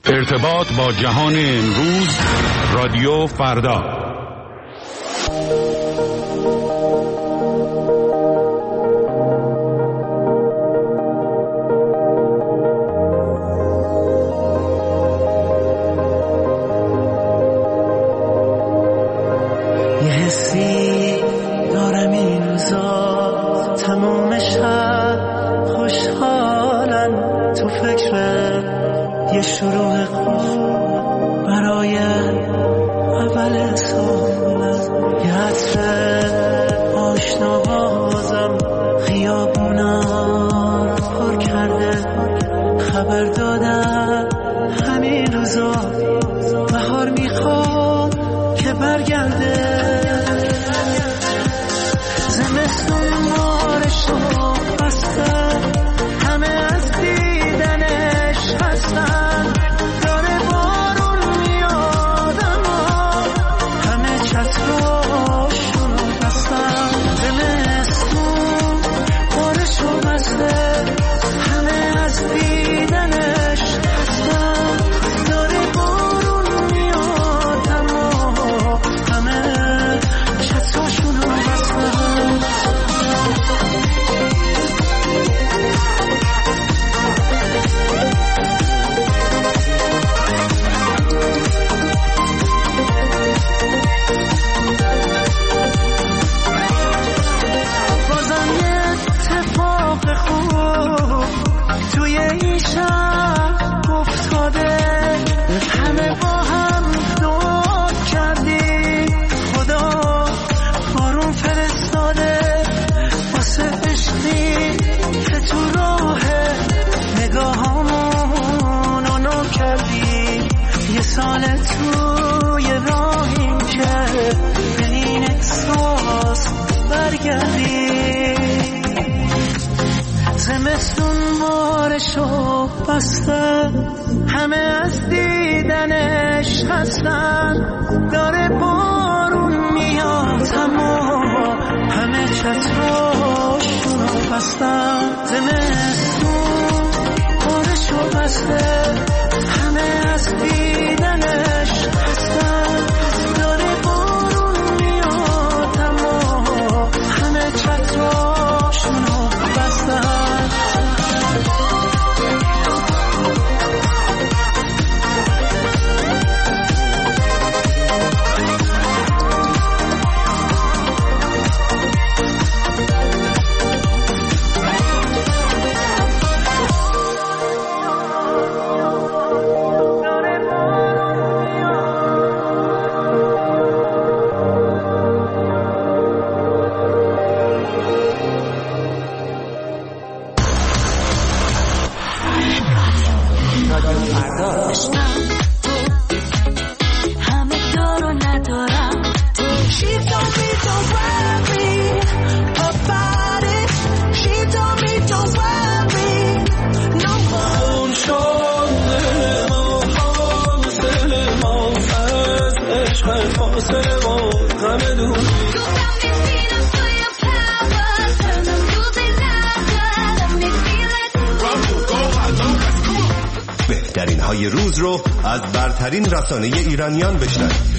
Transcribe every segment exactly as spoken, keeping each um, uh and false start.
ارتباط با جهان امروز، رادیو فردا. یه حسی دارم این روزا، تموم شب خوشحالم، تو فکر یه شروع خوب برای اول سالم. یه عطر آشنا بازم خیابونا پر کرده، خبر دادن همین روزا بهار میخواد که برگرده. زمستون مارشو بسته، همه از دیدنش هستن، داره بارون میاد اما همه چتراشونو بستن. زمستون مارشو بسته، همه از دیدنش هستن، داره بارون میاد اما همه چتراشونو بستن. بازم یه اتفاق خوب توی این شب افتاده، همه با هم دعا کردی خدا بارون فرستاده، واسه عشقی که تو راه نگاهامونو نو کردی. یه سال توی راهیم که به این احساس برگردی. زمستون بارشو بسته، همه از دیدنش هستن، داره بارون میاد اما همه چتراشونو بستن. زمستون بارشو بسته، همه از دیدنش هستن، داره بارون میاد اما همه چتراشونو بستن. بهترین های روز رو از برترین رسانه ایرانیان بشنوید.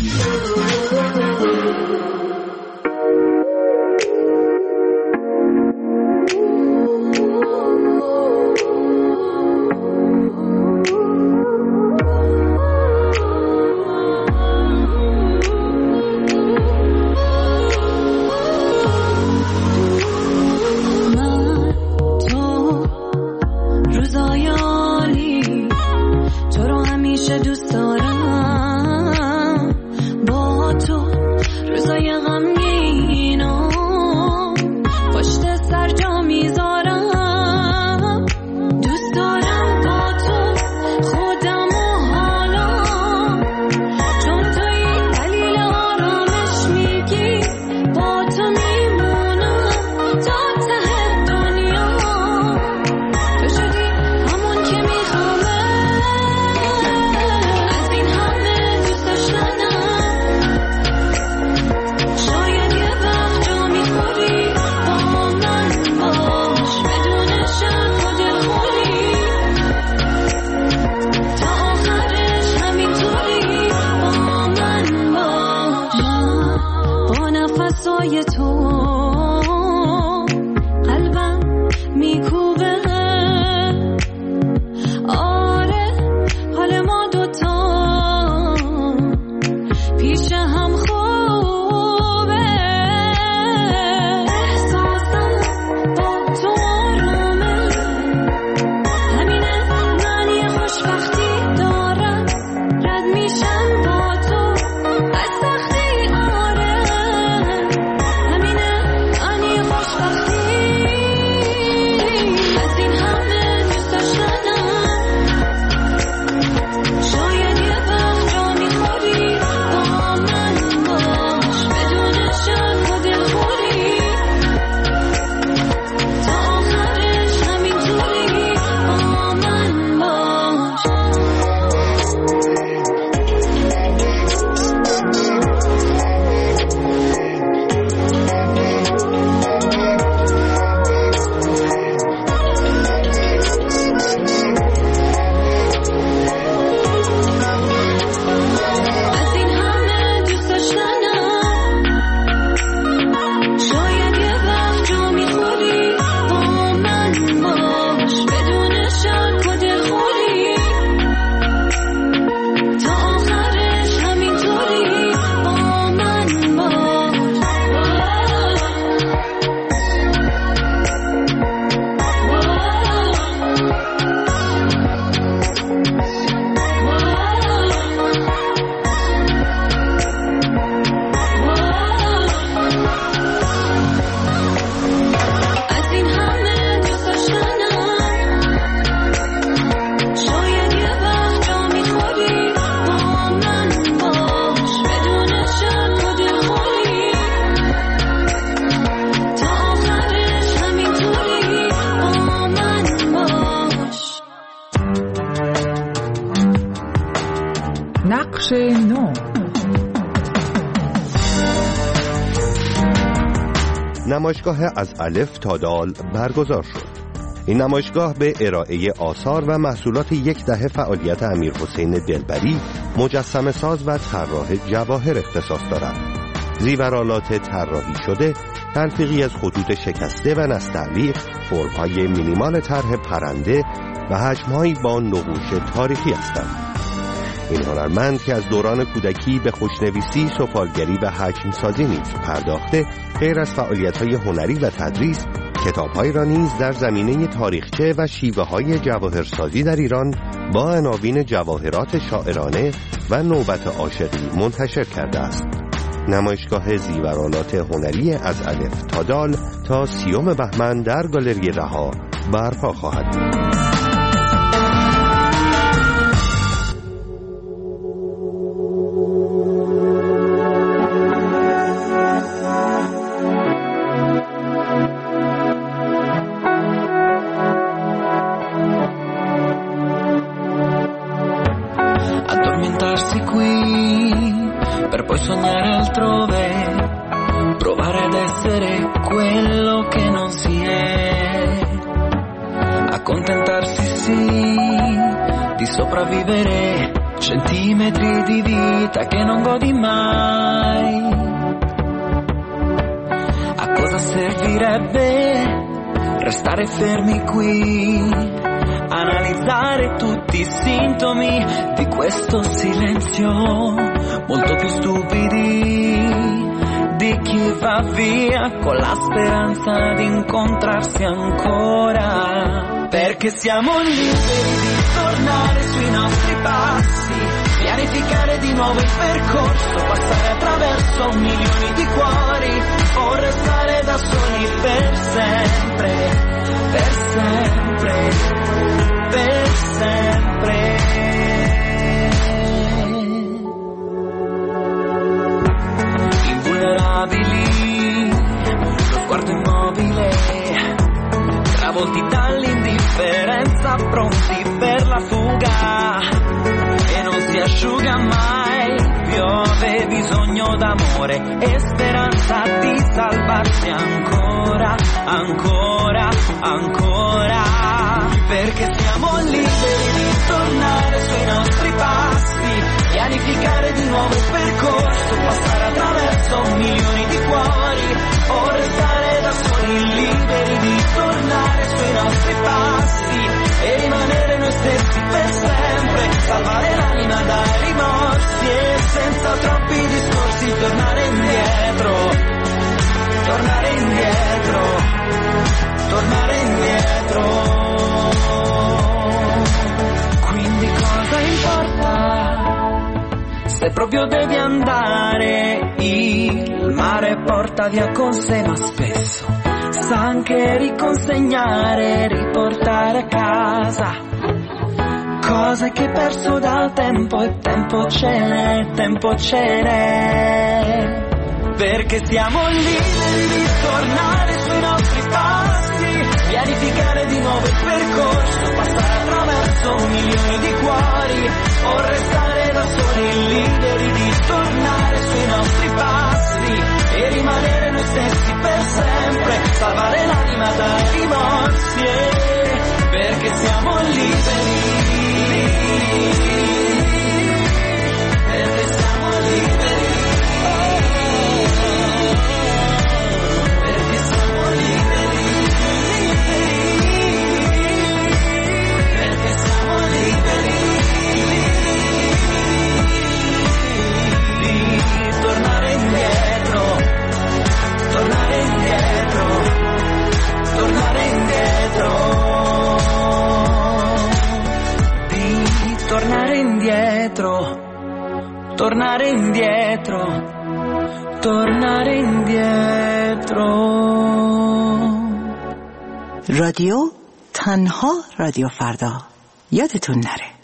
از این تو قلبم میکوبه. آره حال ما دوتا پیش هم خوبه. احساسم با تو آرومه، همینه معنی خوشبختی دارم. رد میشم با تو از سختی، آره همینه معنی خوشبختی. از این همه دوست داشتنم شاید یه وقت جا میخوری، با من باش بدون شک و دلخوری. تا آخرش همینطوری با من باش. از این همه دوست داشتنم شاید یه وقت جا میخوری، با من باش بدون شک و دلخوری. تا آخرش همینطوری با من باش. از این همه دوست داشتنم شاید یه وقت جا میخوری، با من باش بدون شک و دلخوری. تا آخرش همینطوری با من باش. نقش نو. نمایشگاه از الف تا دال برگزار شد. این نمایشگاه به ارائه آثار و محصولات یک دهه فعالیت امیرحسین دلبری، مجسمه ساز و طراح جواهر اختصاص دارد. زیورآلات طراحی شده تلفیقی از خطوط شکسته و نستعلیق، فرم‌های مینیمال طرح پرنده و حجم‌هایی با نقوش تاریخی هستند. این هنرمند که از دوران کودکی به خوشنویسی، سفالگری و حجم‌سازی نیز پرداخته، غیر از فعالیت‌های هنری و تدریس، کتاب‌هایی را نیز در زمینه تاریخچه و شیوه‌های جواهرسازی در ایران با عناوین جواهرات شاعرانه و نوبت عاشقی منتشر کرده است. نمایشگاه زیورآلات هنری از الف تا دال تا سیوم بهمن در گالری رها برپا خواهد بود. Addormentarsi qui per poi sognare altrove, provare ad essere quello che non si è, accontentarsi sì di sopravvivere centimetri di vita che non godi mai. A cosa servirebbe restare fermi qui, analizzare tutti i sintomi di questo silenzio, molto più stupidi di chi va via con la speranza di incontrarsi ancora, perché siamo liberi di tornare sui nostri passi, pianificare di nuovo il percorso, passare attraverso milioni di cuori, o restare da soli per sempre, per sempre, per sempre. Invulnerabili, lo sguardo immobile, travolti dall'indifferenza, pronti per la fuga, e non si asciuga mai, piove bisogno d'amore e speranza di salvarsi ancora, ancora, ancora, perché siamo liberi di tornare sui nostri passi, pianificare di nuovo il percorso, passare attraverso milioni di cuori, ovvio devi andare, il mare porta via con sé ma spesso sa anche riconsegnare, riportare a casa cose che hai perso dal tempo, e tempo ce n'è, tempo ce n'è, perché siamo liberi di tornare sui nostri passi, pianificare di nuovo il percorso, passare attraverso milioni di cuori, o restare da soli, liberi di tornare sui nostri passi e rimanere noi stessi per sempre, salvare l'anima dai rimorsi, eh, perché siamo liberi, perché siamo liberi, perché siamo liberi, perché siamo liberi di tornare indietro, tornare indietro, tornare indietro, di tornare indietro, tornare indietro, tornare indietro. رادیو تنها رادیو فردا، یادتون نره.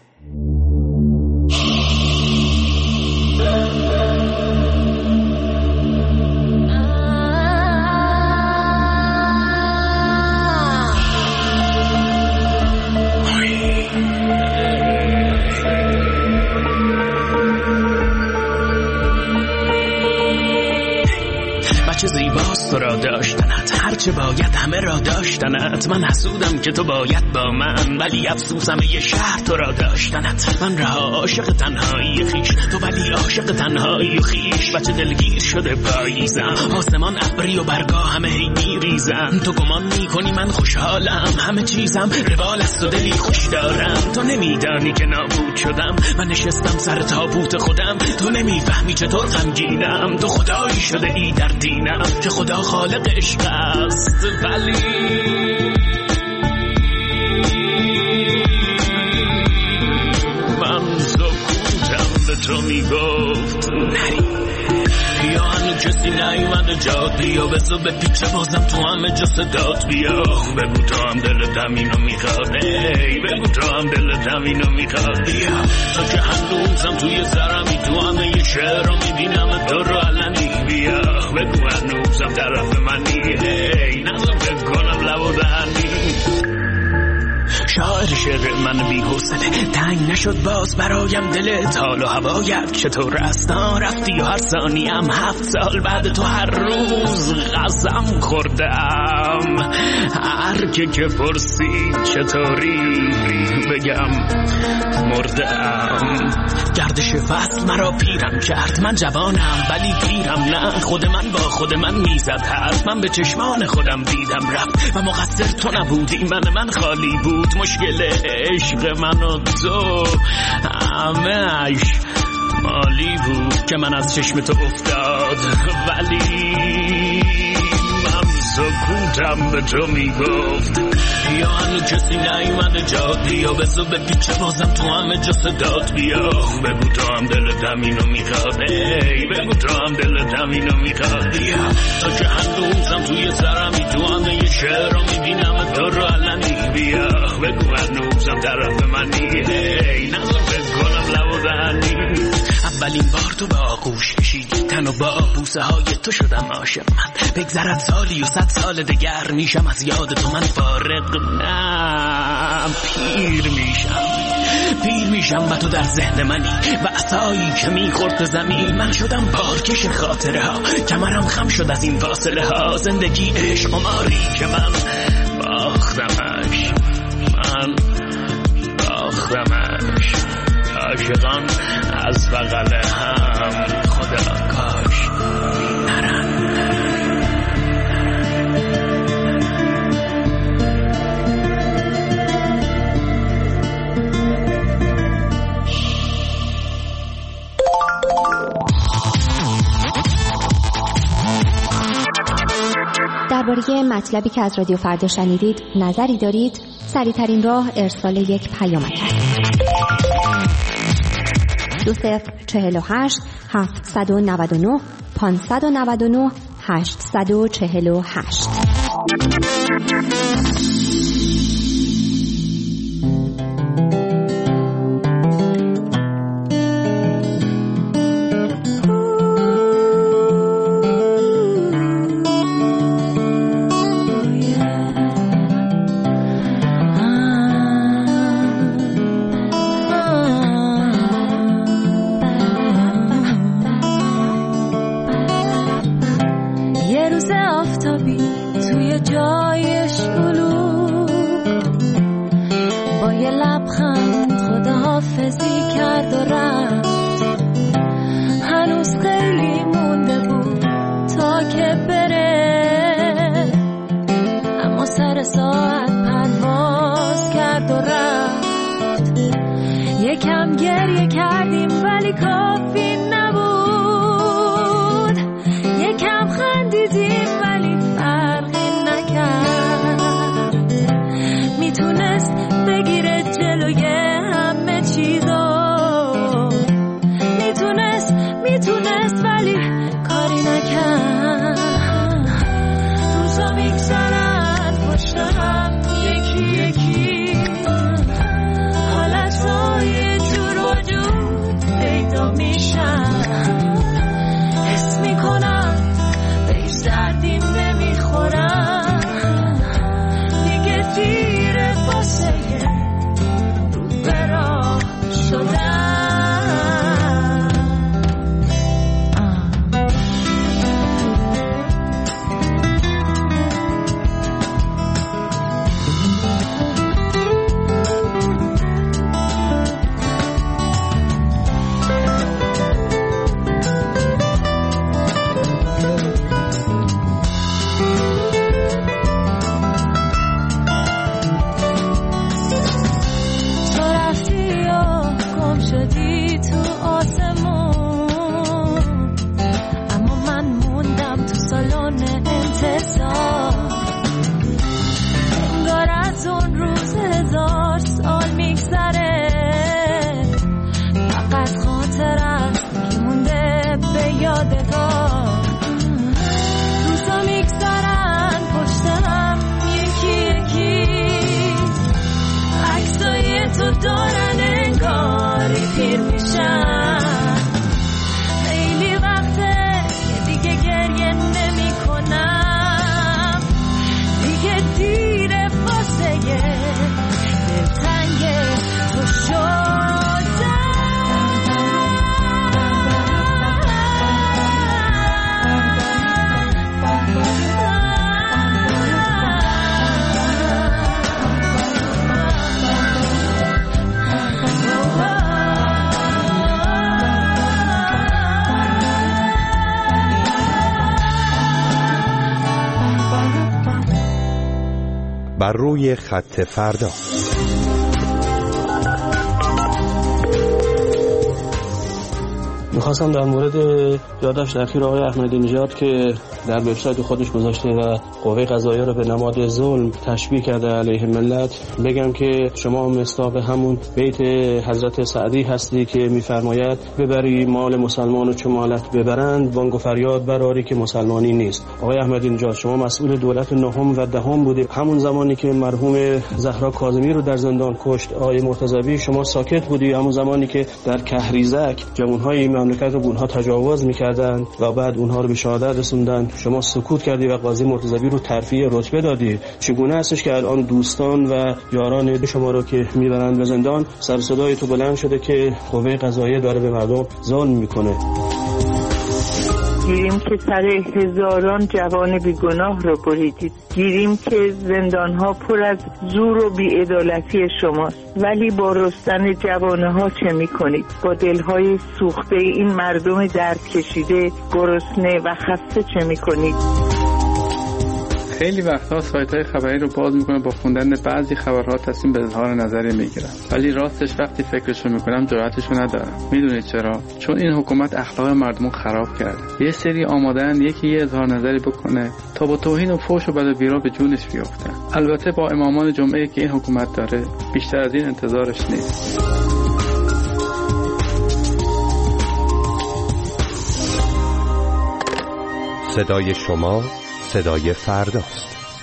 چه زیباست تو را داشتنت، هرچه باید همه را داشتنت. من حسودم که تو باید با من، ولی افسوسم یه شهر تو را داشتنت. من رها عاشق تنهایی خیش، تو ولی عاشق تنهایی و خیش. بچه دلگیر شده پاییزم، آسمان ابری و برگا همه هی میریزم. تو گمان میکنی من خوشحالم، همه چیزم روال است و دلی خوش دارم. تو نمیدانی که نابود شدم، من نشستم سر تابوت خودم. تو نمیفهمی چطور غمگینم، تو خدایی شده ای در دینم که خدا خالق عشق است، ولی من سکوتم به تو میگفت نری. یا هنو کسی نیومده جاد بیا، بزا به پیچه بازم تو همه جا صدات بیا. بگو تو هم دلت همینو میخواد، ای بگو تو هم دلت همینو میخواد. بیا تا که هنوزم توی سرمی، تو همه یه شعر رو میبینم تو رو علنی. بیا بگو هنوزم طرف منی، ای نظر فکر کنم لب و دهنی. شاعر شعر من بی حوصله، تنگ نشد باز برایم دلت. حال و هوایت چطور است؟ رفتی و هر ثانیم هفت سال بعد تو هر روز قسم خوردم. هر که که پرسید چطوری بگم مردم. گردش فصل مرا پیرم کرد، من جوانم ولی پیرم نه. خود من با خود من میزد حرف، من به چشمان خودم دیدم رفت و مقصر تو نبودی، من من خالی بود. مشکل عشق من و تو همه‌اش مالی بود که من از چشم تو افتاد، ولی من سکوتم به تو میگفت. یا هنو کسی نیومده جاد بیا، بزا به پیچه بازم تو همه جا صدات بیا. بگو تو هم دلت همینو میخواد، ای بگو تو هم دلت همینو میخواد. بیا تا که هنوزم توی سرمی، تو همه یه شعر رو میبینم تو رو علنی. بیا بگو هنوزم طرف منی، ای نظر فکر کنم لب و دهنی. اولین بار تو با آغوش کشیدی تن و با بوسه های تو شدم عاشق. من بگذرد سالی و صد سال دگر میشم از یاد تو من فارغ. نه پیر میشم، پیر میشم و تو در ذهن منی و عصایی که میخورد زمین. من شدم بارکش خاطره ها، کمرم خم شد از این فاصله ها. زندگی عشق قماری که من باختمش، من باختمش. عاشقان از بغل هم خدا کاش نرن. درباره مطلبی که از رادیو فردا شنیدید نظری دارید؟ سریع‌ترین راه ارسال یک پیامک است. دو صفر چهل و هشت هفتصد و نود و نه پانصد و نود و نه هشتصد و چهل و هشت. بر روی خط فردا. میخواستم در مورد یادداشت اخیر آقای احمدی نژاد که در وبسایت خودش گذاشته و قوه قضاییه رو به نماد ظلم تشبیه کرده علیه ملت بگم که شما مصداق همون بیت حضرت سعدی هستی که میفرماید ببری مال مسلمان و چو مالت ببرند بانگ و فریاد برآری که مسلمانی نیست. آقای احمدی نژاد شما مسئول دولت نهم و دهم بودید. همون زمانی که مرحوم زهرا کاظمی رو در زندان کشت آقای مرتضوی شما ساکت بودی. همون زمانی که در کهریزک جوانهای مملکت رو به اونها تجاوز می‌کردند و بعد اونها رو به شهادت رسوندن شما سکوت کردی و قاضی مرتضوی رو ترفیع رتبه دادی. چگونه هستش که الان دوستان و یاران شما رو که میبرند به زندان سر صدای تو بلند شده که قوه قضاییه داره به مردم ظلم میکنه؟ گیریم که سر هزاران جوان بیگناه رو بریدید. گیریم که زندانها پر از زور و بی‌عدالتی شماست. ولی با رستن جوانها چه میکنید؟ با دلهای سوخته این مردم درد کشیده، گرسنه و خسته چه میکنید؟ خیلی وقتا سایت‌های خبری رو باز میکنم با خوندن بعضی خبرها تصمیم به اظهار نظری میگیرم، ولی راستش وقتی فکرشو میکنم جرأتشو ندارم. میدونید چرا؟ چون این حکومت اخلاق مردم خراب کرده. یه سری آمادن یکی یه اظهار نظری بکنه تا با توهین و فحش و بد و بیرا به جونش بیافتن. البته با امامان جمعه که این حکومت داره بیشتر از این انتظارش نیست. صدای شما صدای فرداست.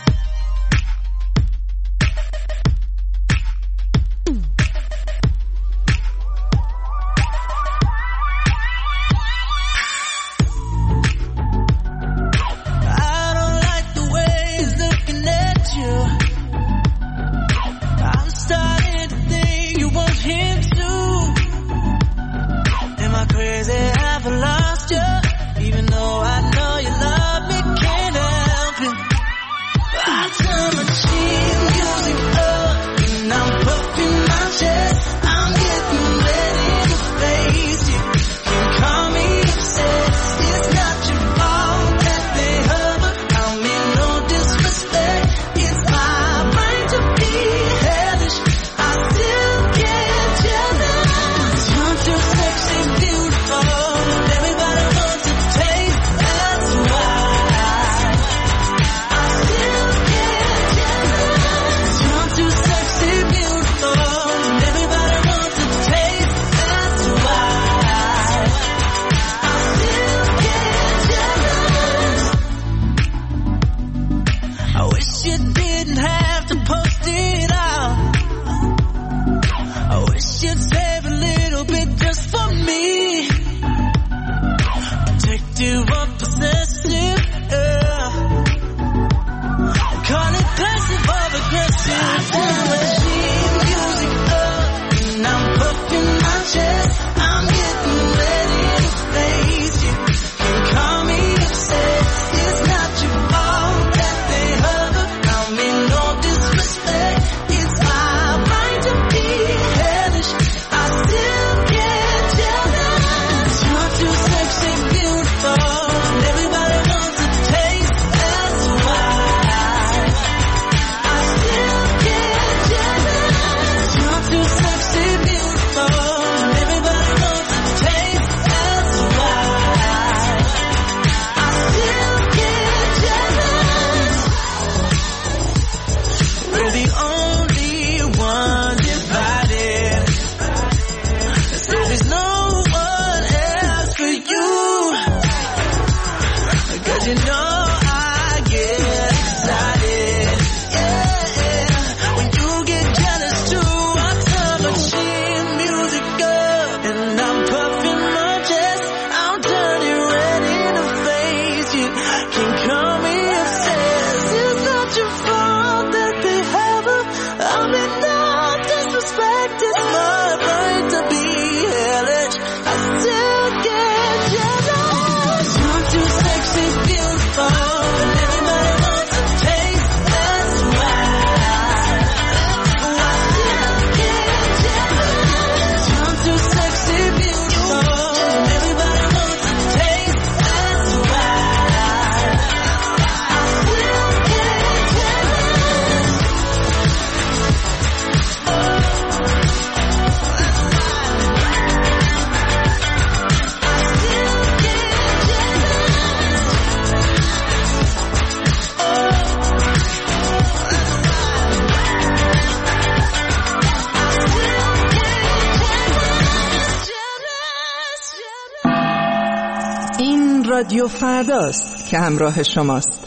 رادیو فرداست که همراه شماست.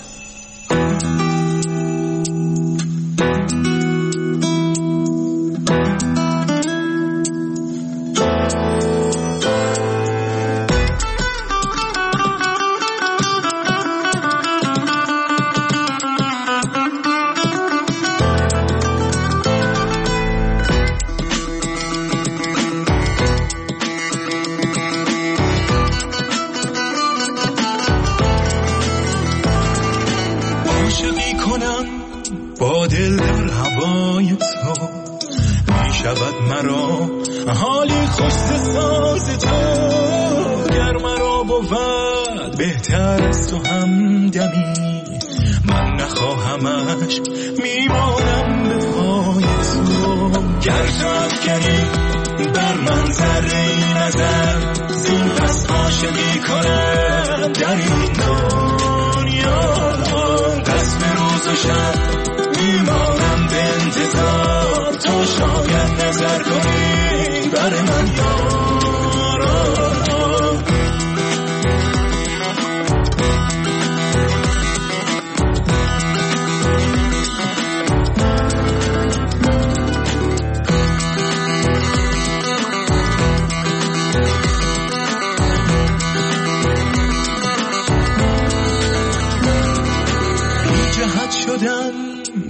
با دل در هوای تو می شود مرا حالی خوش ساز تو، گر مرا بود بهتر از تو همدمی، من نخواهمش میمانم به پای تو، گر تو افکنی بر من ذره نظر زین پس عاشقی کنم در این دنیا، قسم روز و شب میمانم به انتظار تو شاید نظر کنی بر من یارا.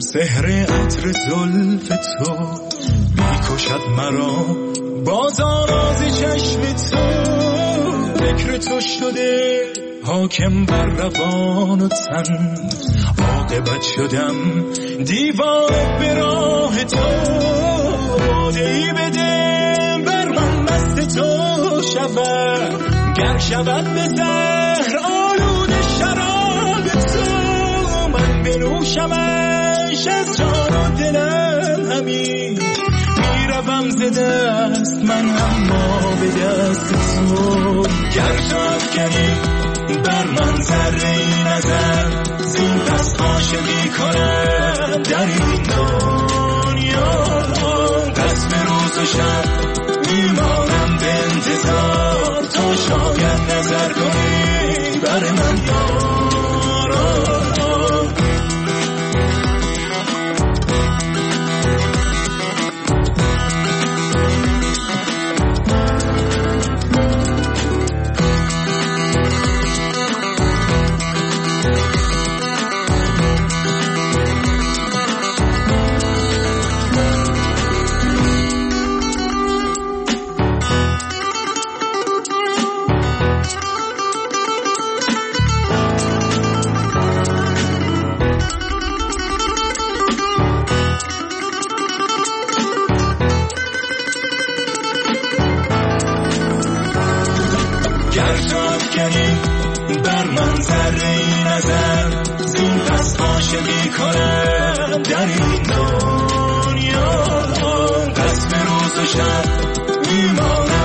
سحر عطر زلف تو میکشد مرا، باز آراز چشم تو. فکر تو شده حاکم بر روان و تن، عاقبت شدم دیوانه به راه تو. باده‌ای بده بر من مست تو شود، گر شود به زهر آلود شراب تو. من بنوشمش از جان و دلم همین، میروم ز دست من اما به دست تو. گر تو افکنی بر من ذره نظر، زین پس عاشقی کنم در این دنیا. قسم روز و شب میمانم به انتظار، تا شاید نظر کنی بر من یارا. بر من ذره نظر، زین پس عاشقی کنم در این دنیا. قسم روز و شب میمانم